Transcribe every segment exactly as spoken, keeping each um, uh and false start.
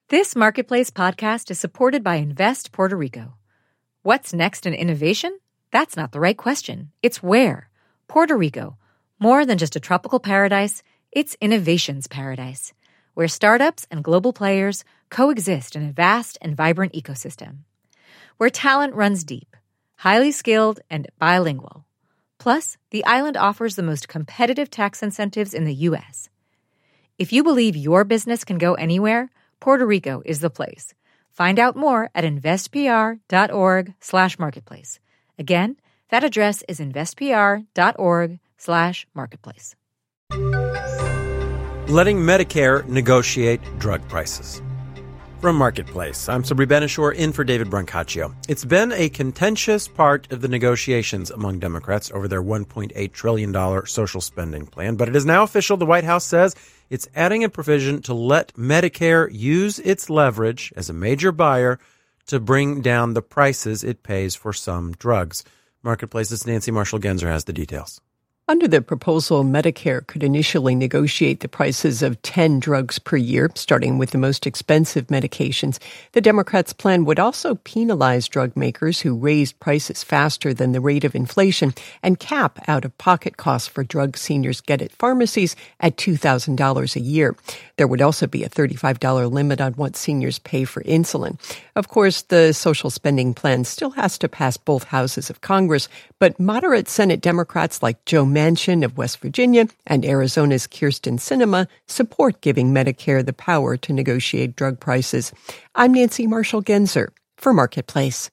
This Marketplace podcast is supported by Invest Puerto Rico. What's next in innovation? That's not the right question. It's where. Puerto Rico. More than just a tropical paradise, it's innovation's paradise, where startups and global players coexist in a vast and vibrant ecosystem. Where talent runs deep, highly skilled, and bilingual. Plus, the island offers the most competitive tax incentives in the U S. If you believe your business can go anywhere, Puerto Rico is the place. Find out more at investpr.org slash marketplace. Again, that address is investpr.org slash marketplace. Letting Medicare negotiate drug prices. From Marketplace, I'm Sabri Ben-Achour in for David Brancaccio. It's been a contentious part of the negotiations among Democrats over their one point eight trillion dollars social spending plan, but it is now official. The White House says it's adding a provision to let Medicare use its leverage as a major buyer to bring down the prices it pays for some drugs. Marketplace's Nancy Marshall-Genzer has the details. Under the proposal, Medicare could initially negotiate the prices of ten drugs per year, starting with the most expensive medications. The Democrats' plan would also penalize drug makers who raised prices faster than the rate of inflation and cap out-of-pocket costs for drugs seniors get at pharmacies at two thousand dollars a year. There would also be a thirty-five dollars limit on what seniors pay for insulin. Of course, the social spending plan still has to pass both houses of Congress, but moderate Senate Democrats like Joe Manchin of West Virginia and Arizona's Kyrsten Sinema support giving Medicare the power to negotiate drug prices. I'm Nancy Marshall-Genzer for Marketplace.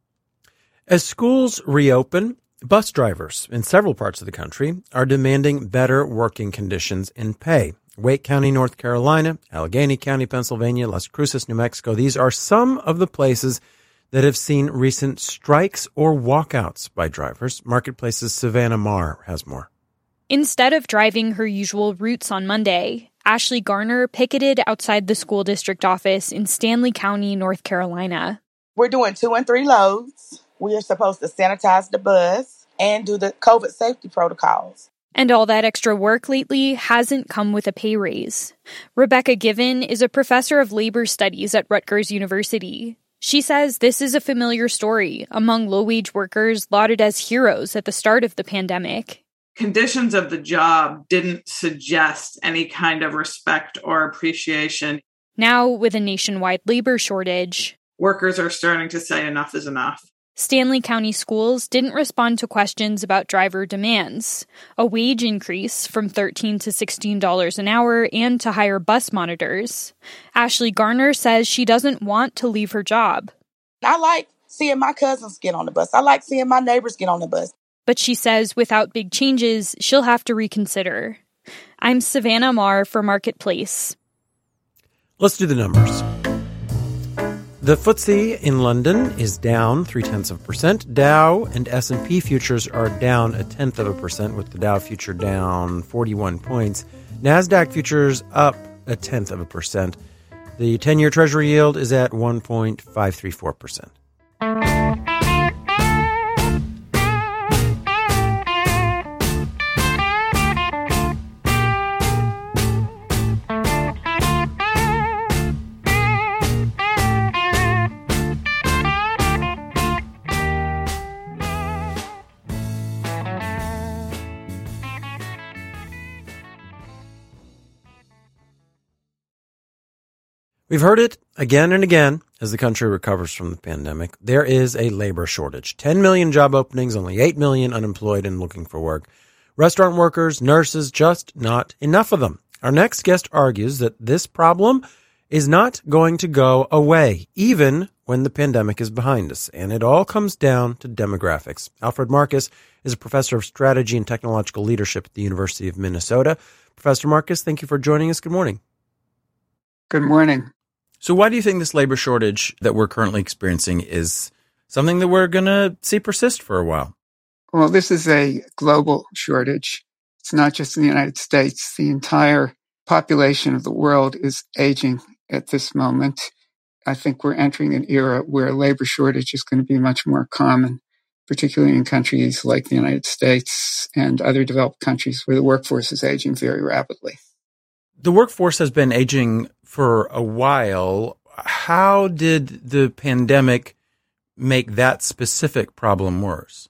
As schools reopen, bus drivers in several parts of the country are demanding better working conditions and pay. Wake County, North Carolina, Allegheny County, Pennsylvania, Las Cruces, New Mexico. These are some of the places that have seen recent strikes or walkouts by drivers. Marketplace's Savannah Marr has more. Instead of driving her usual routes on Monday, Ashley Garner picketed outside the school district office in Stanley County, North Carolina. We're doing two and three loads. We are supposed to sanitize the bus and do the COVID safety protocols. And all that extra work lately hasn't come with a pay raise. Rebecca Given is a professor of labor studies at Rutgers University. She says this is a familiar story among low-wage workers lauded as heroes at the start of the pandemic. Conditions of the job didn't suggest any kind of respect or appreciation. Now, with a nationwide labor shortage, workers are starting to say enough is enough. Stanley County schools didn't respond to questions about driver demands, a wage increase from thirteen to sixteen dollars an hour, and to hire bus monitors. Ashley Garner says she doesn't want to leave her job. I like seeing my cousins get on the bus. I like seeing my neighbors get on the bus. But she says without big changes, she'll have to reconsider. I'm Savannah Marr for Marketplace. Let's do the numbers. The F T S E in London is down three-tenths of a percent. Dow and S and P futures are down a tenth of a percent, with the Dow future down forty-one points. NASDAQ futures up a tenth of a percent. The ten-year Treasury yield is at one point five three four percent. We've heard it again and again as the country recovers from the pandemic. There is a labor shortage. ten million job openings, only eight million unemployed and looking for work. Restaurant workers, nurses, just not enough of them. Our next guest argues that this problem is not going to go away, even when the pandemic is behind us. And it all comes down to demographics. Alfred Marcus is a professor of strategy and technological leadership at the University of Minnesota. Professor Marcus, thank you for joining us. Good morning. Good morning. So why do you think this labor shortage that we're currently experiencing is something that we're going to see persist for a while? Well, this is a global shortage. It's not just in the United States. The entire population of the world is aging at this moment. I think we're entering an era where labor shortage is going to be much more common, particularly in countries like the United States and other developed countries where the workforce is aging very rapidly. The workforce has been aging for a while. how did the pandemic make that specific problem worse?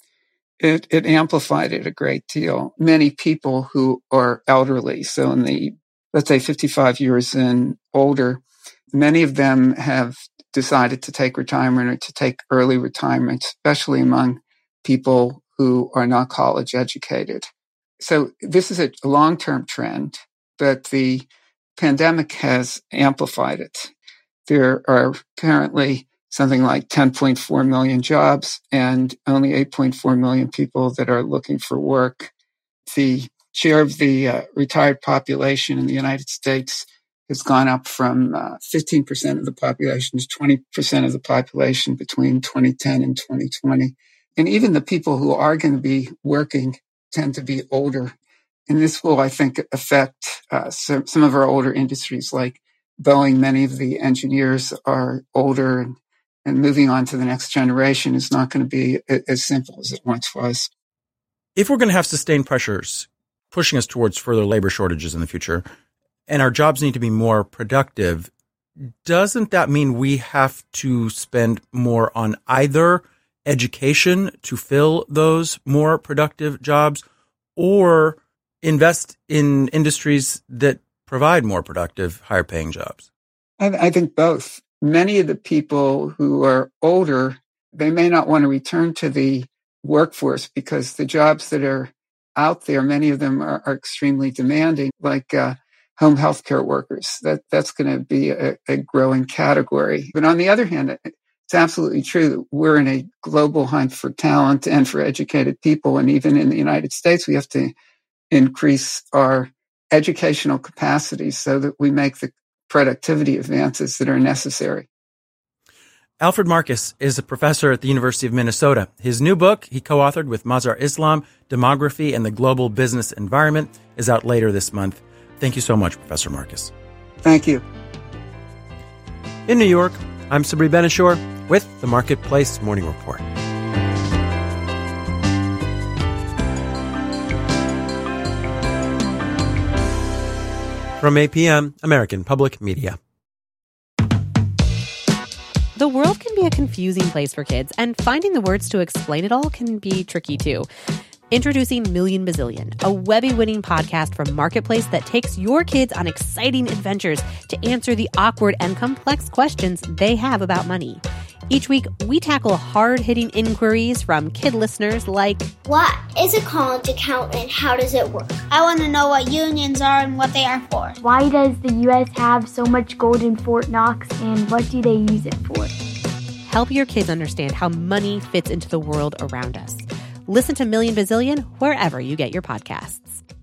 It, it amplified it a great deal. Many people who are elderly, so in the, let's say fifty-five years and older, many of them have decided to take retirement or to take early retirement, especially among people who are not college educated. So this is a long-term trend, but the pandemic has amplified it. There are currently something like ten point four million jobs and only eight point four million people that are looking for work. The share of the uh, retired population in the United States has gone up from uh, fifteen percent of the population to twenty percent of the population between twenty ten and twenty twenty. And even the people who are going to be working tend to be older. And this will, I think, affect uh, some, some of our older industries like Boeing. Many of the engineers are older, and, and moving on to the next generation is not going to be a, as simple as it once was. If we're going to have sustained pressures pushing us towards further labor shortages in the future, and our jobs need to be more productive, doesn't that mean we have to spend more on either education to fill those more productive jobs or invest in industries that provide more productive, higher paying jobs? I, I think both. Many of the people who are older, they may not want to return to the workforce because the jobs that are out there, many of them are, are extremely demanding, like uh, home healthcare workers. That that's going to be a, a growing category. But on the other hand, it's absolutely true that we're in a global hunt for talent and for educated people. And even in the United States, we have to increase our educational capacity so that we make the productivity advances that are necessary. Alfred Marcus is a professor at the University of Minnesota. His new book, he co-authored with Mazhar Islam, Demography and the Global Business Environment, is out later this month. Thank you so much, Professor Marcus. Thank you. In New York, I'm Sabri Benishore with the Marketplace Morning Report. From A P M, American Public Media. The world can be a confusing place for kids, and finding the words to explain it all can be tricky too. Introducing Million Bazillion, a Webby-winning podcast from Marketplace that takes your kids on exciting adventures to answer the awkward and complex questions they have about money. Each week, we tackle hard-hitting inquiries from kid listeners like, what is a college account and how does it work? I want to know what unions are and what they are for. Why does the U S have so much gold in Fort Knox and what do they use it for? Help your kids understand how money fits into the world around us. Listen to Million Bazillion wherever you get your podcasts.